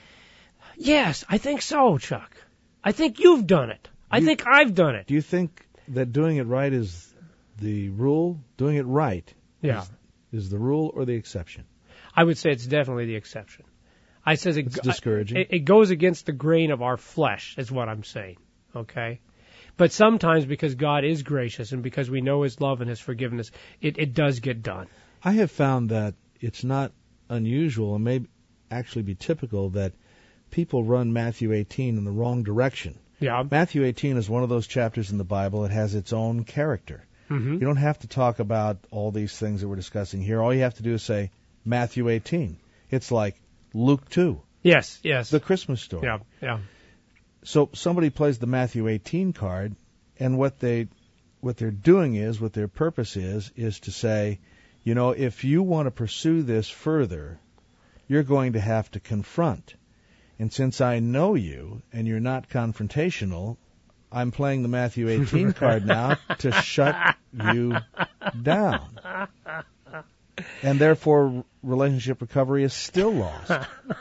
Yes, I think so, Chuck. I think you've done it. I you, think I've done it. Do you think that doing it right is the rule? Doing it right yeah. is, is the rule or the exception? I would say it's definitely the exception. I says it, it's discouraging. It, it goes against the grain of our flesh, is what I'm saying. Okay? But sometimes because God is gracious and because we know His love and His forgiveness, it, it does get done. I have found that it's not unusual and may actually be typical that people run Matthew eighteen in the wrong direction. Yeah. Matthew eighteen is one of those chapters in the Bible that has its own character. Mm-hmm. You don't have to talk about all these things that we're discussing here. All you have to do is say Matthew eighteen. It's like Luke two. Yes, yes. The Christmas story. Yeah, yeah. So somebody plays the Matthew eighteen card, and what they what they're doing is, what their purpose is, is to say, you know, if you want to pursue this further, you're going to have to confront. And since I know you and you're not confrontational, I'm playing the Matthew eighteen card now to shut you down. And therefore, relationship recovery is still lost.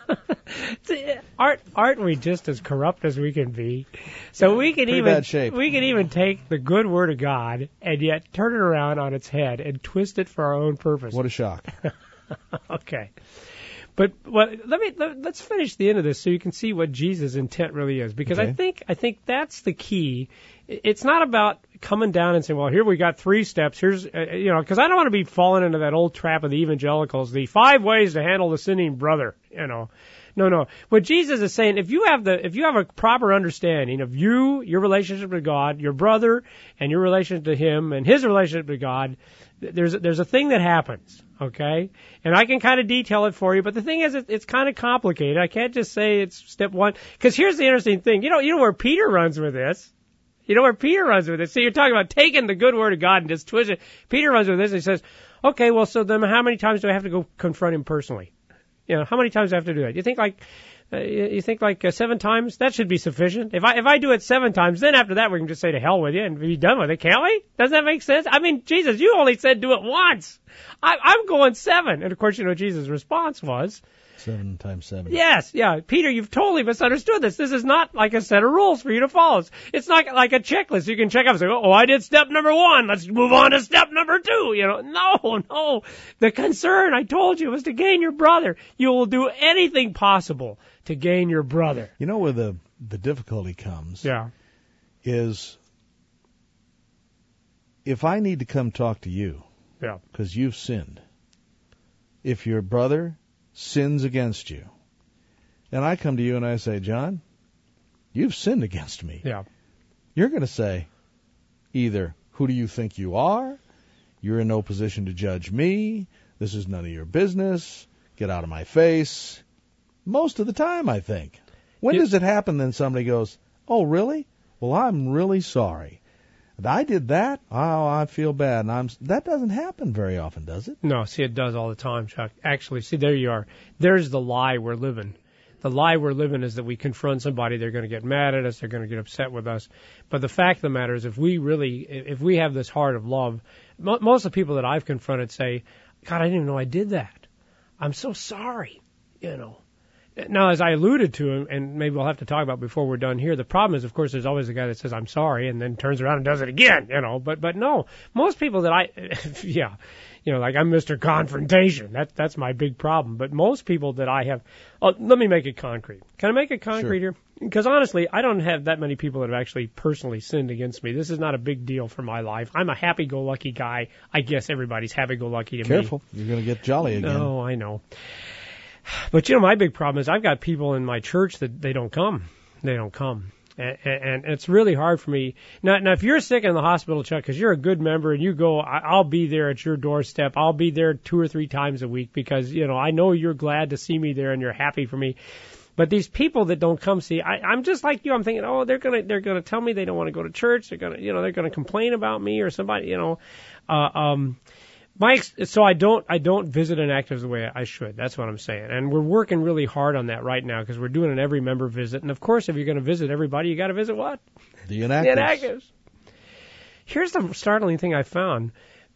aren't aren't we just as corrupt as we can be? So we can Pretty even bad shape. we can even take the good word of God and yet turn it around on its head and twist it for our own purpose. What a shock! Okay. But well, let me let, let's finish the end of this so you can see what Jesus' intent really is, because okay. I think I think that's the key. It's not about coming down and saying, well, here we got three steps. Here's uh, you know, because I don't want to be falling into that old trap of the evangelicals, the five ways to handle the sinning brother. You know, no, no. What Jesus is saying, if you have the if you have a proper understanding of you, your relationship to God, your brother, and your relationship to Him, and his relationship to God, there's there's a thing that happens. Okay, and I can kind of detail it for you, but the thing is, it, it's kind of complicated. I can't just say it's step one, because here's the interesting thing. You know, you know where Peter runs with this. You know where Peter runs with this. So you're talking about taking the good word of God and just twist it. Peter runs with this and he says, okay, well, so then how many times do I have to go confront him personally? You know, how many times do I have to do that? You think like, uh, you think like uh, seven times? That should be sufficient. If I if I do it seven times, then after that we can just say to hell with you and be done with it, can't we? Doesn't that make sense? I mean, Jesus, you only said do it once. I, I'm going seven. And of course, you know, Jesus' response was, Seven times seven. Yes, yeah. Peter, you've totally misunderstood this. This is not like a set of rules for you to follow. It's not like a checklist you can check off and say, oh, I did step number one. Let's move on to step number two. You know, no, no. The concern, I told you, was to gain your brother. You will do anything possible to gain your brother. You know where the, the difficulty comes? Yeah. Is if I need to come talk to you, Yeah. Because you've sinned. If your brother sins against you, and I come to you and I say, John, you've sinned against me. Yeah. You're going to say either, who do you think you are? You're in no position to judge me. This is none of your business. Get out of my face. Most of the time, I think. When Yeah. does it happen then somebody goes, oh, really? Well, I'm really sorry. I did that. Oh, I feel bad. And I'm. That doesn't happen very often, does it? No, see, it does all the time, Chuck. Actually, see, there you are. There's the lie we're living. The lie we're living is that we confront somebody, they're going to get mad at us, they're going to get upset with us. But the fact of the matter is, if we really, if we have this heart of love, mo- most of the people that I've confronted say, God, I didn't even know I did that. I'm so sorry, you know. Now, as I alluded to, and maybe we'll have to talk about before we're done here, the problem is, of course, there's always a guy that says, I'm sorry, and then turns around and does it again, you know. But but no, most people that I, yeah, you know, like I'm Mister Confrontation. That, that's my big problem. But most people that I have, oh, let me make it concrete. Can I make it concrete Sure. here? Because honestly, I don't have that many people that have actually personally sinned against me. This is not a big deal for my life. I'm a happy-go-lucky guy. I guess everybody's happy-go-lucky to me. Careful. You're going to get jolly again. No, I know. But, you know, my big problem is I've got people in my church that they don't come. They don't come. And, and it's really hard for me. Now, now, if you're sick in the hospital, Chuck, because you're a good member and you go, I- I'll be there at your doorstep. I'll be there two or three times a week because, you know, I know you're glad to see me there and you're happy for me. But these people that don't come see, I, I'm just like you. I'm thinking, oh, they're gonna they're gonna tell me they don't want to go to church. They're gonna, you know, they're gonna complain about me or somebody, you know. Uh, um, My ex- so I don't I don't visit inactives the way I should. That's what I'm saying. And we're working really hard on that right now because we're doing an every member visit. And of course, if you're going to visit everybody, you got to visit what? The inactives. The inactives. Here's the startling thing I found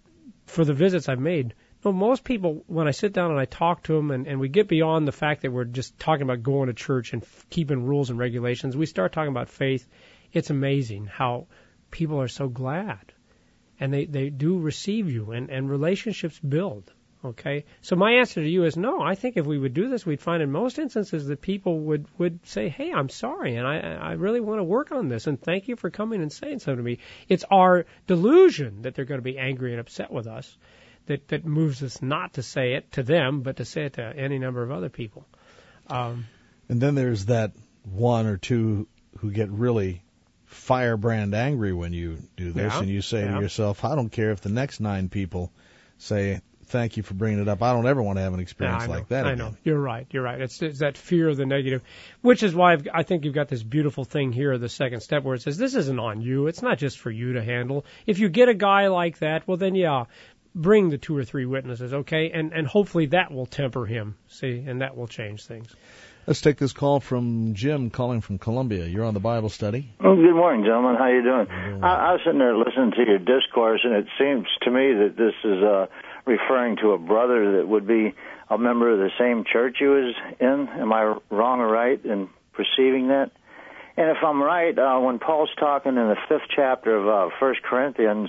for the visits I've made. No, most people, when I sit down and I talk to them and, and we get beyond the fact that we're just talking about going to church and f- keeping rules and regulations, we start talking about faith. It's amazing how people are so glad. And they, they do receive you, and, and relationships build, okay? So my answer to you is no. I think if we would do this, we'd find in most instances that people would, would say, hey, I'm sorry, and I, I really want to work on this, and thank you for coming and saying something to me. It's our delusion that they're going to be angry and upset with us that, that moves us not to say it to them, but to say it to any number of other people. Um, And then there's that one or two who get really firebrand angry when you do this, Yeah, and you say yeah. to yourself, I don't care if the next nine people say, thank you for bringing it up. I don't ever want to have an experience Yeah, I know, like that I again. know. You're right. You're right. It's, it's that fear of the negative, which is why I've, I think you've got this beautiful thing here, the second step, where it says this isn't on you. It's not just for you to handle. If you get a guy like that, well, then, yeah, bring the two or three witnesses, okay? And, and hopefully that will temper him, see, and that will change things. Let's take this call from Jim calling from Columbia. You're on the Bible study. Well, good morning, gentlemen. How you doing? I, I was sitting there listening to your discourse, and it seems to me that this is uh, referring to a brother that would be a member of the same church you was in. Am I wrong or right in perceiving that? And if I'm right, uh, when Paul's talking in the fifth chapter of uh, First Corinthians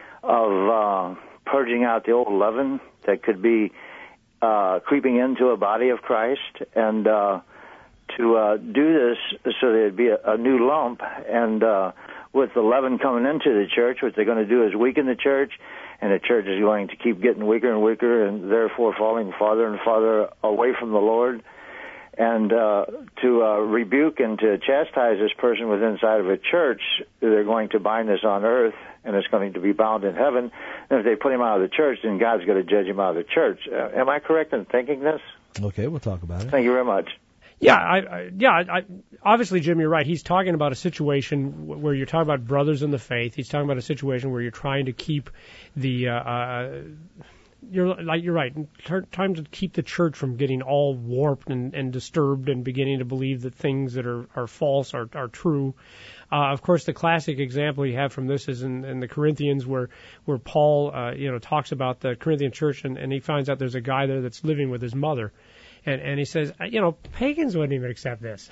of uh, purging out the old leaven that could be uh, creeping into a body of Christ, and uh, to uh, do this so there'd be a, a new lump, and uh, with the leaven coming into the church, what they're going to do is weaken the church, and the church is going to keep getting weaker and weaker, and therefore falling farther and farther away from the Lord. And uh, to uh, rebuke and to chastise this person within inside of a church, they're going to bind this on earth, and it's going to be bound in heaven. And if they put him out of the church, then God's going to judge him out of the church. Uh, am I correct in thinking this? Okay, we'll talk about it. Thank you very much. Yeah, I, I yeah, I, obviously, Jim, you're right. He's talking about a situation where you're talking about brothers in the faith. He's talking about a situation where you're trying to keep the, uh, uh, you're like you're right, trying to keep the church from getting all warped and, and disturbed and beginning to believe that things that are, are false are, are true. Uh, of course, the classic example you have from this is in, in the Corinthians, where where Paul, uh, you know, talks about the Corinthian church, and, and he finds out there's a guy there that's living with his mother. And, and he says, you know, pagans wouldn't even accept this.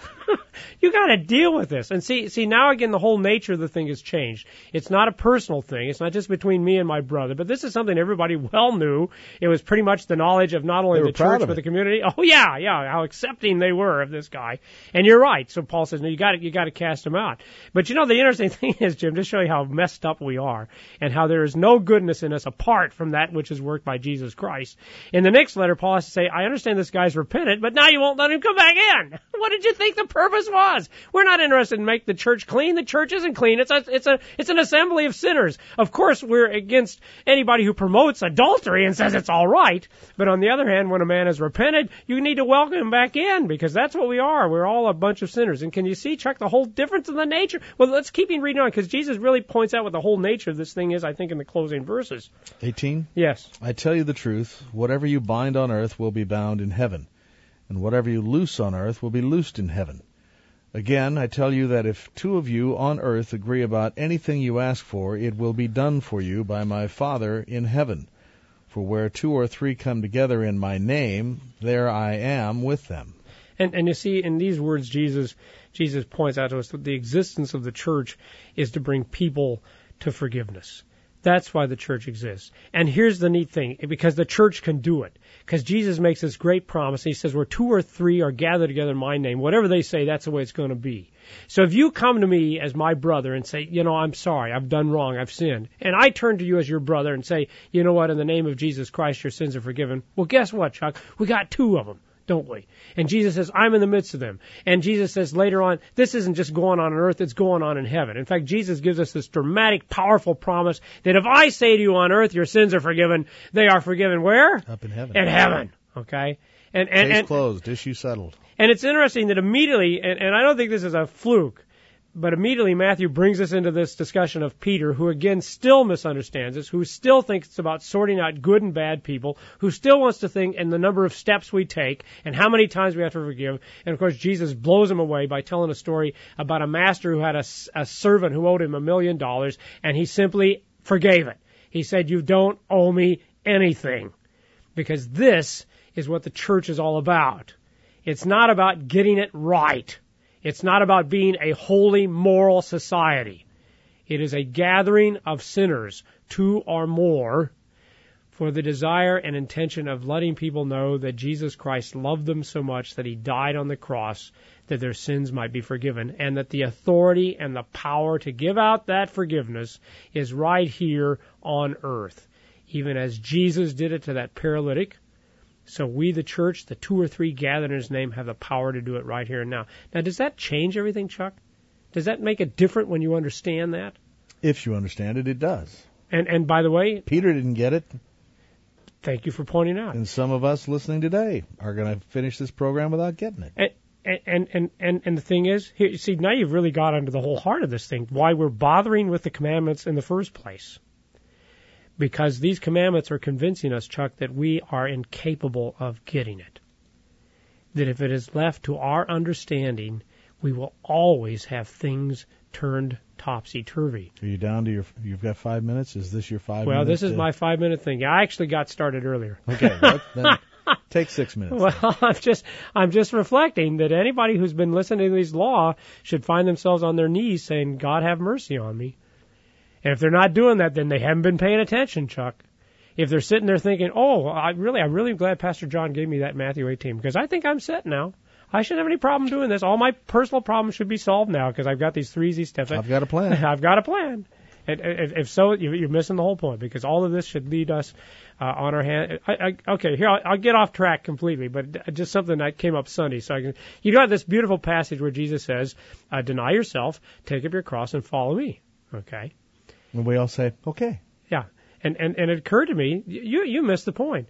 You got to deal with this. And see, see, now again, the whole nature of the thing has changed. It's not a personal thing. It's not just between me and my brother, but this is something everybody well knew. It was pretty much the knowledge of not only the church, but the community. Oh, yeah, yeah, how accepting they were of this guy. And you're right. So Paul says, no, you got to, you got to cast him out. But you know, the interesting thing is, Jim, to show you how messed up we are and how there is no goodness in us apart from that which is worked by Jesus Christ. In the next letter, Paul has to say, I understand this guy's repentant, but now you won't let him come back in. What did you think the purpose was? We're not interested in make the church clean. The church isn't clean. It's a, it's a, it's an assembly of sinners. Of course, we're against anybody who promotes adultery and says it's all right. But on the other hand, when a man has repented, you need to welcome him back in, because that's what we are. We're all a bunch of sinners. And can you see, Chuck, the whole difference in the nature? Well, let's keep on reading on, because Jesus really points out what the whole nature of this thing is, I think, in the closing verses. eighteen? Yes. I tell you the truth, whatever you bind on earth will be bound in heaven, and whatever you loose on earth will be loosed in heaven. Again, I tell you that if two of you on earth agree about anything you ask for, it will be done for you by my Father in heaven. For where two or three come together in my name, there I am with them. And, and you see, in these words, Jesus, Jesus points out to us that the existence of the church is to bring people to forgiveness. That's why the church exists. And here's the neat thing, because the church can do it. Because Jesus makes this great promise. He says, where two or three are gathered together in my name, whatever they say, that's the way it's going to be. So if you come to me as my brother and say, you know, I'm sorry, I've done wrong, I've sinned, and I turn to you as your brother and say, you know what, in the name of Jesus Christ, your sins are forgiven. Well, guess what, Chuck? We got two of them, don't we? And Jesus says, I'm in the midst of them. And Jesus says later on, this isn't just going on on earth, it's going on in heaven. In fact, Jesus gives us this dramatic, powerful promise that if I say to you on earth, your sins are forgiven, they are forgiven where? Up in heaven. In heaven, okay? And, and, Case and, closed, issue settled. And it's interesting that immediately, and, and I don't think this is a fluke, but immediately Matthew brings us into this discussion of Peter, who again still misunderstands us, who still thinks it's about sorting out good and bad people, who still wants to think in the number of steps we take and how many times we have to forgive. And of course, Jesus blows him away by telling a story about a master who had a, a servant who owed him a million dollars, and he simply forgave it. He said, you don't owe me anything, because this is what the church is all about. It's not about getting it right. It's not about being a holy, moral society. It is a gathering of sinners, two or more, for the desire and intention of letting people know that Jesus Christ loved them so much that he died on the cross that their sins might be forgiven, and that the authority and the power to give out that forgiveness is right here on earth. Even as Jesus did it to that paralytic, so we, the church, the two or three gathered in his name, have the power to do it right here and now. Now, does that change everything, Chuck? Does that make it different when you understand that? If you understand it, it does. And and by the way, Peter didn't get it. Thank you for pointing out. And some of us listening today are going to finish this program without getting it. And and and and, and the thing is, here, you see, now you've really got into the whole heart of this thing, why we're bothering with the commandments in the first place. Because these commandments are convincing us, Chuck, that we are incapable of getting it. That if it is left to our understanding, we will always have things turned topsy-turvy. Are you down to your, you've got five minutes? Is this your five well, minutes? Well, this is to... my five-minute thing. I actually got started earlier. Okay, well, then take six minutes. Well, I'm just, I'm just reflecting that anybody who's been listening to these law should find themselves on their knees saying, God, have mercy on me. And if they're not doing that, then they haven't been paying attention, Chuck. If they're sitting there thinking, oh, I really, I'm really glad Pastor John gave me that Matthew eighteen, because I think I'm set now. I shouldn't have any problem doing this. All my personal problems should be solved now because I've got these three easy steps. I've got a plan. I've got a plan. And if, if so, you're missing the whole point, because all of this should lead us uh, on our hand. I, I, okay, here, I'll, I'll get off track completely, but just something that came up Sunday. So I can, you got this beautiful passage where Jesus says, uh, deny yourself, take up your cross, and follow me. Okay? And we all say, okay. Yeah. And, and, and it occurred to me, you, you missed the point.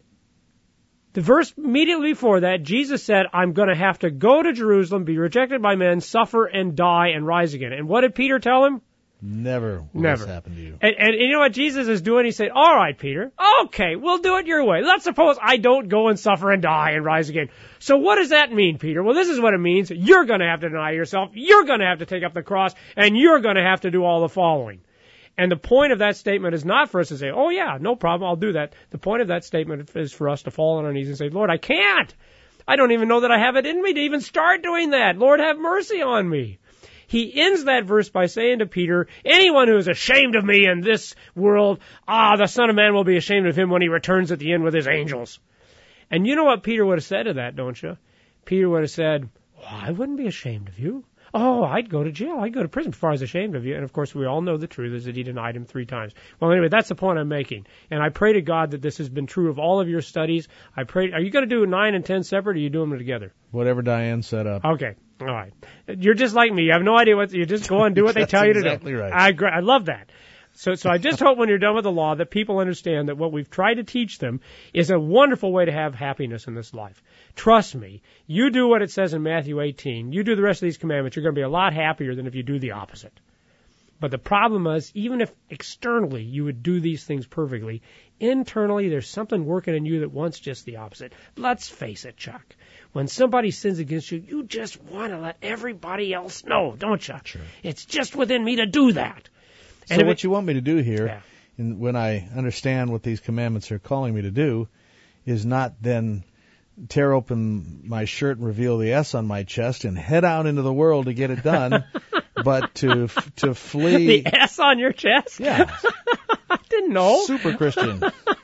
The verse immediately before that, Jesus said, I'm going to have to go to Jerusalem, be rejected by men, suffer and die and rise again. And what did Peter tell him? Never will Never. this happen to you. And, and, and you know what Jesus is doing? He said, all right, Peter, okay, we'll do it your way. Let's suppose I don't go and suffer and die and rise again. So what does that mean, Peter? Well, this is what it means. You're going to have to deny yourself. You're going to have to take up the cross, and you're going to have to do all the following. And the point of that statement is not for us to say, oh, yeah, no problem, I'll do that. The point of that statement is for us to fall on our knees and say, Lord, I can't. I don't even know that I have it in me to even start doing that. Lord, have mercy on me. He ends that verse by saying to Peter, anyone who is ashamed of me in this world, ah, the Son of Man will be ashamed of him when he returns at the end with his angels. And you know what Peter would have said to that, don't you? Peter would have said, well, I wouldn't be ashamed of you. Oh, I'd go to jail. I'd go to prison before I was ashamed of you. And, of course, we all know the truth is that he denied him three times. Well, anyway, that's the point I'm making. And I pray to God that this has been true of all of your studies. I pray. Are you going to do nine and ten separate, or are you doing them together? Whatever Diane set up. Okay. All right. You're just like me. You have no idea what. You just go and do what they tell you to do. Exactly right. I agree. I love that. So, so I just hope when you're done with the law that people understand that what we've tried to teach them is a wonderful way to have happiness in this life. Trust me, you do what it says in Matthew eighteen, you do the rest of these commandments, you're going to be a lot happier than if you do the opposite. But the problem is, even if externally you would do these things perfectly, internally there's something working in you that wants just the opposite. Let's face it, Chuck. When somebody sins against you, you just want to let everybody else know, don't you? Sure. It's just within me to do that. So what it, you want me to do here, yeah. and when I understand what these commandments are calling me to do, is not then tear open my shirt and reveal the S on my chest and head out into the world to get it done, but to to flee. The S on your chest? Yeah. I didn't know. Super Christian.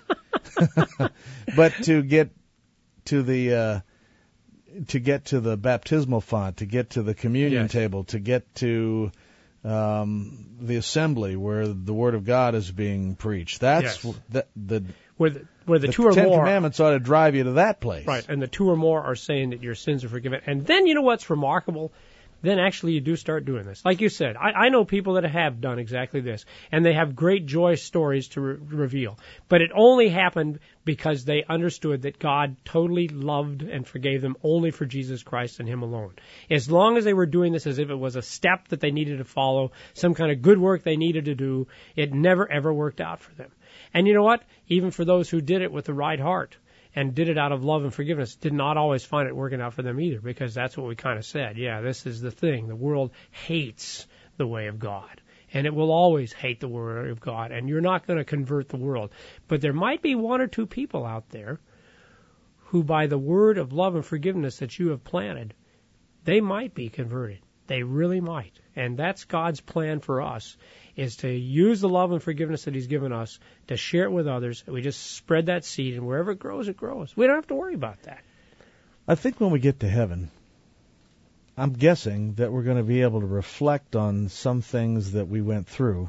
But to get to the uh, to get to the baptismal font, to get to the communion yes. table, to get to um, the assembly where the Word of God is being preached. That's yes. the, the where the, where the, the two or Ten more Commandments ought to drive you to that place. Right, and the two or more are saying that your sins are forgiven. And then you know what's remarkable? Then actually you do start doing this. Like you said, I, I know people that have done exactly this, and they have great joy stories to re- reveal. But it only happened because they understood that God totally loved and forgave them only for Jesus Christ and Him alone. As long as they were doing this as if it was a step that they needed to follow, some kind of good work they needed to do, it never ever worked out for them. And you know what? Even for those who did it with the right heart and did it out of love and forgiveness, did not always find it working out for them either, because that's what we kind of said. Yeah, this is the thing. The world hates the way of God, and it will always hate the word of God, and you're not going to convert the world. But there might be one or two people out there who, by the word of love and forgiveness that you have planted, they might be converted. They really might. And that's God's plan for us, is to use the love and forgiveness that He's given us to share it with others. We just spread that seed, and wherever it grows, it grows. We don't have to worry about that. I think when we get to heaven, I'm guessing that we're going to be able to reflect on some things that we went through,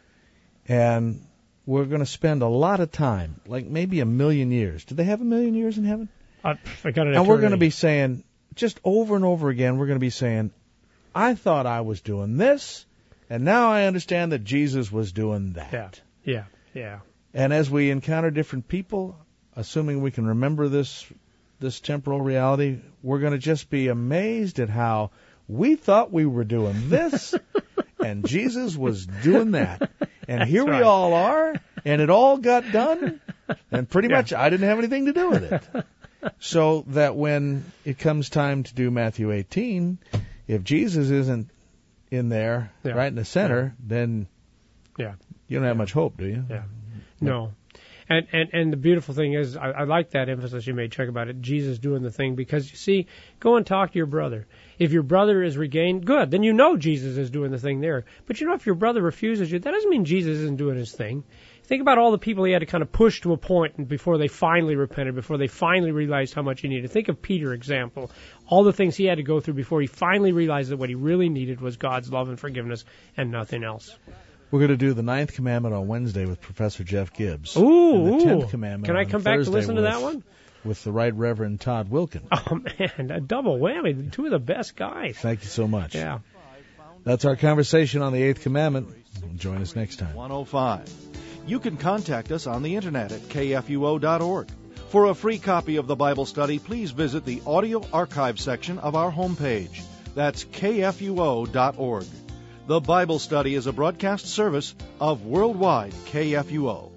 and we're going to spend a lot of time, like maybe a million years. Do they have a million years in heaven? Uh, I got an and we're going to eternity. be saying, just over and over again, we're going to be saying, I thought I was doing this, and now I understand that Jesus was doing that. Yeah, yeah, yeah. And as we encounter different people, assuming we can remember this this temporal reality, we're going to just be amazed at how we thought we were doing this, and Jesus was doing that. And here That's we right. all are, and it all got done, and pretty Yeah. much I didn't have anything to do with it. So that when it comes time to do Matthew eighteen, if Jesus isn't in there, Yeah. right in the center, then Yeah. you don't have much hope, do you? Yeah. No. And, and and the beautiful thing is, I, I like that emphasis you made, Chuck, about it, Jesus doing the thing, because, you see, go and talk to your brother. If your brother is regained, good, then you know Jesus is doing the thing there. But you know, if your brother refuses you, that doesn't mean Jesus isn't doing his thing. Think about all the people he had to kind of push to a point before they finally repented, before they finally realized how much he needed. Think of Peter, example. All the things he had to go through before he finally realized that what he really needed was God's love and forgiveness and nothing else. We're going to do the ninth commandment on Wednesday with Professor Jeff Gibbs. Ooh, and the tenth ooh. commandment Can I on come back to Thursday listen to with, that one? With the Right Reverend Todd Wilkin. Oh, man, a double whammy. Two of the best guys. Thank you so much. Yeah. That's our conversation on the eighth commandment. Join us next time. one oh five. You can contact us on the internet at K F U O dot org. For a free copy of the Bible study, please visit the audio archive section of our homepage. That's K F U O dot org. The Bible study is a broadcast service of Worldwide K F U O.